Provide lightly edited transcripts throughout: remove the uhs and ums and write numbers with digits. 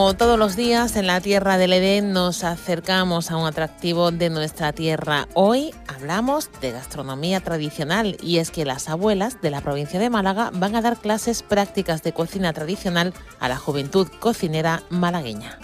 Como todos los días, en la Tierra del Edén nos acercamos a un atractivo de nuestra tierra. Hoy hablamos de gastronomía tradicional y es que las abuelas de la provincia de Málaga van a dar clases prácticas de cocina tradicional a la juventud cocinera malagueña.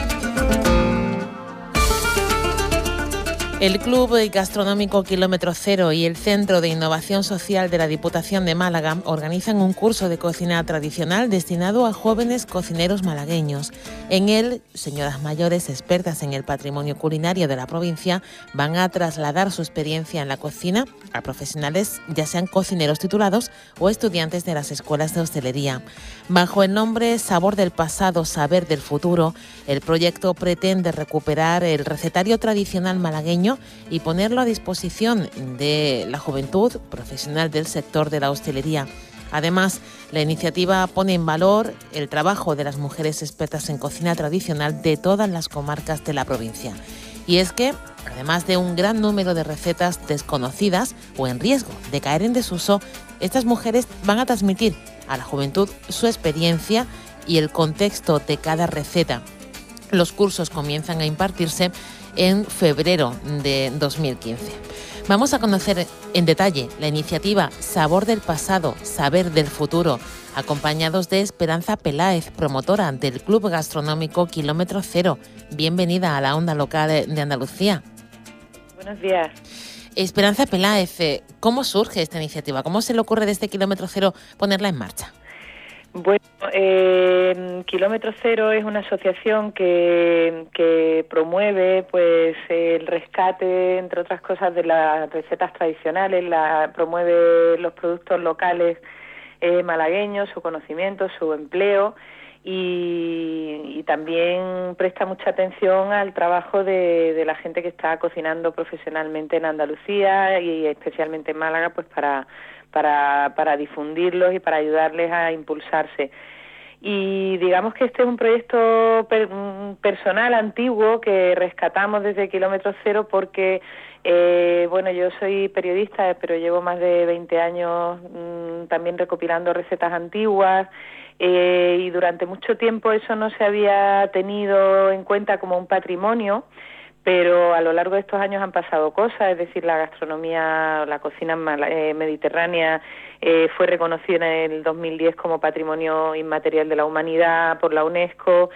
El Club Gastronómico Kilómetro Cero y el Centro de Innovación Social de la Diputación de Málaga organizan un curso de cocina tradicional destinado a jóvenes cocineros malagueños. En él, señoras mayores expertas en el patrimonio culinario de la provincia van a trasladar su experiencia en la cocina a profesionales, ya sean cocineros titulados o estudiantes de las escuelas de hostelería. Bajo el nombre Sabor del Pasado, Saber del Futuro, el proyecto pretende recuperar el recetario tradicional malagueño y ponerlo a disposición de la juventud profesional del sector de la hostelería. Además, la iniciativa pone en valor el trabajo de las mujeres expertas en cocina tradicional de todas las comarcas de la provincia. Y es que, además de un gran número de recetas desconocidas o en riesgo de caer en desuso, estas mujeres van a transmitir a la juventud su experiencia y el contexto de cada receta. Los cursos comienzan a impartirse en febrero de 2015. Vamos a conocer en detalle la iniciativa Sabor del Pasado, Saber del Futuro, acompañados de Esperanza Peláez, promotora del Club Gastronómico Kilómetro Cero. Bienvenida a la onda local de Andalucía. Buenos días. Esperanza Peláez, ¿cómo surge esta iniciativa? ¿Cómo se le ocurre desde Kilómetro Cero ponerla en marcha? Bueno, Kilómetro Cero es una asociación que promueve pues el rescate, entre otras cosas, de las recetas tradicionales, promueve los productos locales malagueños, su conocimiento, su empleo y también presta mucha atención al trabajo de la gente que está cocinando profesionalmente en Andalucía y especialmente en Málaga, pues para difundirlos y para ayudarles a impulsarse. Y digamos que este es un proyecto personal antiguo que rescatamos desde Kilómetro Cero porque, bueno, yo soy periodista, pero llevo más de 20 años también recopilando recetas antiguas y durante mucho tiempo eso no se había tenido en cuenta como un patrimonio. Pero a lo largo de estos años han pasado cosas, es decir, la gastronomía, la cocina mediterránea fue reconocida en el 2010 como Patrimonio Inmaterial de la Humanidad por la UNESCO.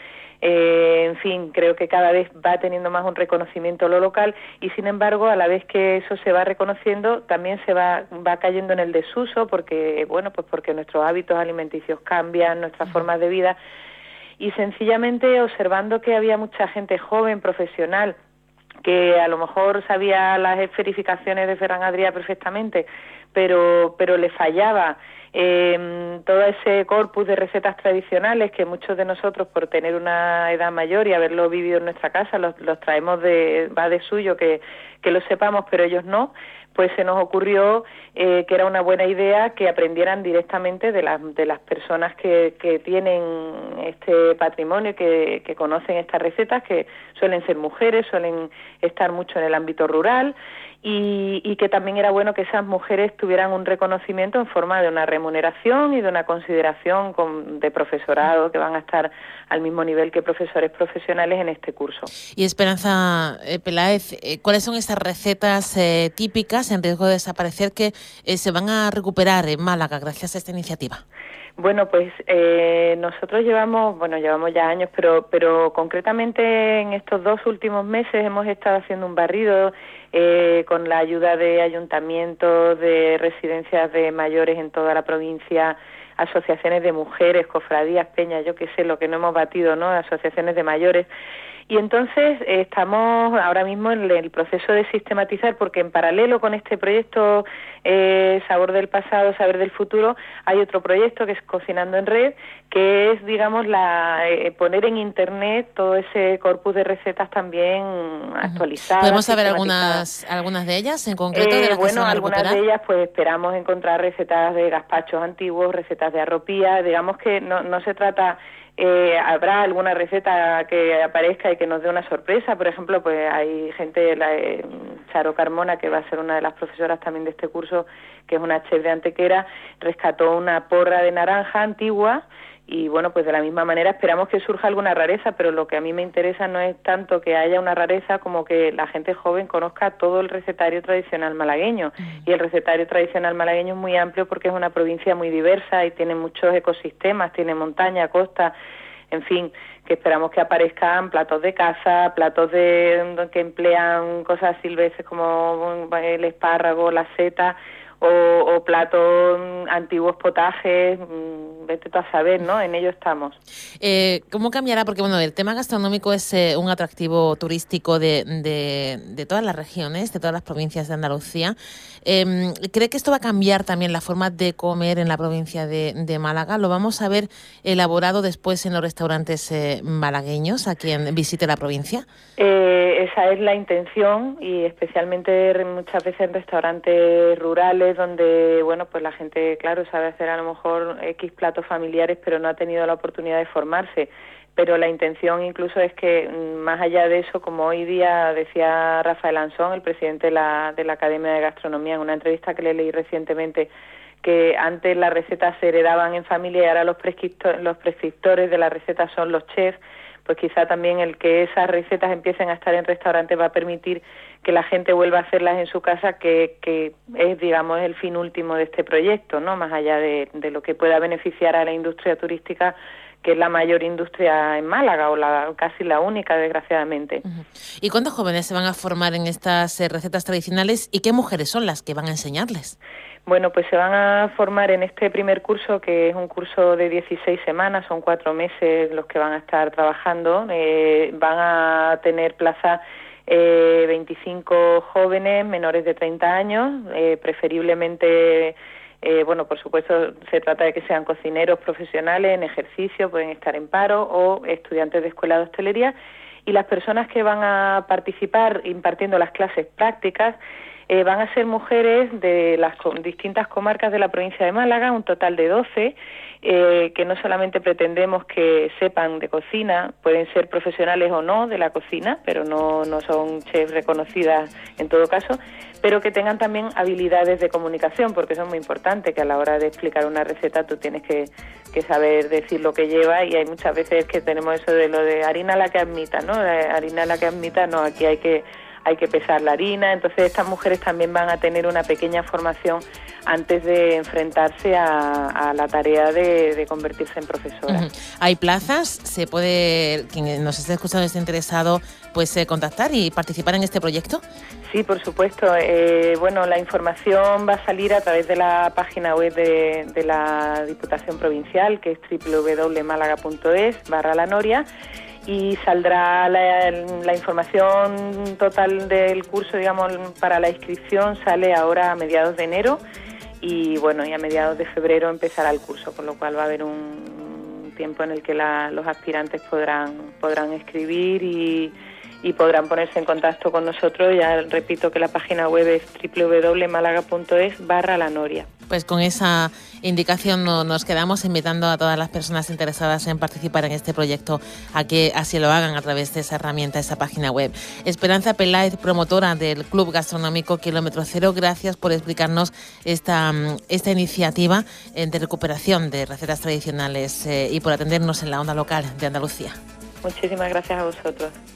En fin, creo que cada vez va teniendo más un reconocimiento lo local y, sin embargo, a la vez que eso se va reconociendo, también se va cayendo en el desuso porque, bueno, pues porque nuestros hábitos alimenticios cambian, nuestras formas de vida y sencillamente observando que había mucha gente joven, profesional, que a lo mejor sabía las esferificaciones de Ferran Adrià perfectamente, pero le fallaba todo ese corpus de recetas tradicionales que muchos de nosotros, por tener una edad mayor y haberlo vivido en nuestra casa, los traemos va de suyo que lo sepamos, pero ellos no. Pues se nos ocurrió que era una buena idea que aprendieran directamente de las personas que tienen este patrimonio, que conocen estas recetas, que suelen ser mujeres, suelen estar mucho en el ámbito rural, y que también era bueno que esas mujeres tuvieran un reconocimiento en forma de una remuneración y de una consideración de profesorado, que van a estar al mismo nivel que profesores profesionales en este curso. Y Esperanza Peláez, ¿cuáles son estas recetas típicas en riesgo de desaparecer que se van a recuperar en Málaga gracias a esta iniciativa? Bueno, pues nosotros llevamos ya años, pero concretamente en estos 2 últimos meses hemos estado haciendo un barrido con la ayuda de ayuntamientos, de residencias de mayores en toda la provincia, asociaciones de mujeres, cofradías, peñas, yo qué sé, lo que no hemos batido, ¿no?, asociaciones de mayores. Y entonces estamos ahora mismo en el proceso de sistematizar, porque en paralelo con este proyecto Sabor del Pasado, Saber del Futuro, hay otro proyecto que es Cocinando en Red, que es, digamos, poner en Internet todo ese corpus de recetas también actualizadas. ¿Podemos saber algunas de ellas en concreto? De las que se van a algunas recuperar. de ellas pues esperamos encontrar recetas de gazpachos antiguos, recetas de arropía, digamos que no se trata... habrá alguna receta que aparezca y que nos dé una sorpresa. Por ejemplo, pues hay gente, Charo Carmona, que va a ser una de las profesoras también de este curso, que es una chef de Antequera, rescató una porra de naranja antigua Y bueno, pues de la misma manera esperamos que surja alguna rareza, pero lo que a mí me interesa no es tanto que haya una rareza como que la gente joven conozca todo el recetario tradicional malagueño. Y el recetario tradicional malagueño es muy amplio porque es una provincia muy diversa y tiene muchos ecosistemas, tiene montaña, costa, en fin, que esperamos que aparezcan platos de caza, platos que emplean cosas silvestres como el espárrago, la seta, o platos antiguos potajes, vete tú a saber, ¿no? En ello estamos. ¿Cómo cambiará? Porque, bueno, el tema gastronómico es un atractivo turístico de todas las regiones, de todas las provincias de Andalucía. ¿Cree que esto va a cambiar también la forma de comer en la provincia de Málaga? ¿Lo vamos a ver elaborado después en los restaurantes malagueños a quien visite la provincia? Esa es la intención, y especialmente muchas veces en restaurantes rurales donde, bueno, pues la gente, claro, sabe hacer a lo mejor X platos familiares, pero no ha tenido la oportunidad de formarse. Pero la intención incluso es que, más allá de eso, como hoy día decía Rafael Ansón, el presidente de la Academia de Gastronomía, en una entrevista que le leí recientemente, que antes las recetas se heredaban en familia y ahora los prescriptores de las recetas son los chefs, pues quizá también el que esas recetas empiecen a estar en restaurantes va a permitir que la gente vuelva a hacerlas en su casa, que es, digamos, el fin último de este proyecto, ¿no? Más allá de lo que pueda beneficiar a la industria turística, que es la mayor industria en Málaga, o casi la única, desgraciadamente. Uh-huh. ¿Y cuántos jóvenes se van a formar en estas recetas tradicionales y qué mujeres son las que van a enseñarles? Bueno, pues se van a formar en este primer curso, que es un curso de 16 semanas, son 4 meses los que van a estar trabajando. Van a tener plaza 25 jóvenes menores de 30 años, preferiblemente, bueno, por supuesto se trata de que sean cocineros profesionales en ejercicio, pueden estar en paro, o estudiantes de escuela de hostelería. Y las personas que van a participar impartiendo las clases prácticas van a ser mujeres de las distintas comarcas de la provincia de Málaga, un total de 12, que no solamente pretendemos que sepan de cocina, pueden ser profesionales o no de la cocina, pero no son chefs reconocidas en todo caso, pero que tengan también habilidades de comunicación, porque eso es muy importante, que a la hora de explicar una receta tú tienes que saber decir lo que lleva, y hay muchas veces que tenemos eso de lo de harina la que admita, ¿no? Harina la que admita, no, aquí hay que pesar la harina. Entonces estas mujeres también van a tener una pequeña formación antes de enfrentarse a la tarea de convertirse en profesora. Uh-huh. ¿Hay plazas? ¿Se puede, quien nos esté escuchando, esté interesado, pues contactar y participar en este proyecto? Sí, por supuesto. Bueno, la información va a salir a través de la página web de la Diputación Provincial, que es www.malaga.es/La Noria, y saldrá la información total del curso, digamos, para la inscripción sale ahora a mediados de enero, y bueno, y a mediados de febrero empezará el curso, con lo cual va a haber un tiempo en el que los aspirantes podrán escribir y podrán ponerse en contacto con nosotros. Ya repito que la página web es www.malaga.es/La Noria. Pues con esa indicación nos quedamos, invitando a todas las personas interesadas en participar en este proyecto a que así lo hagan a través de esa herramienta, esa página web. Esperanza Peláez, promotora del Club Gastronómico Kilómetro Cero, gracias por explicarnos esta iniciativa de recuperación de recetas tradicionales y por atendernos en la onda local de Andalucía. Muchísimas gracias a vosotros.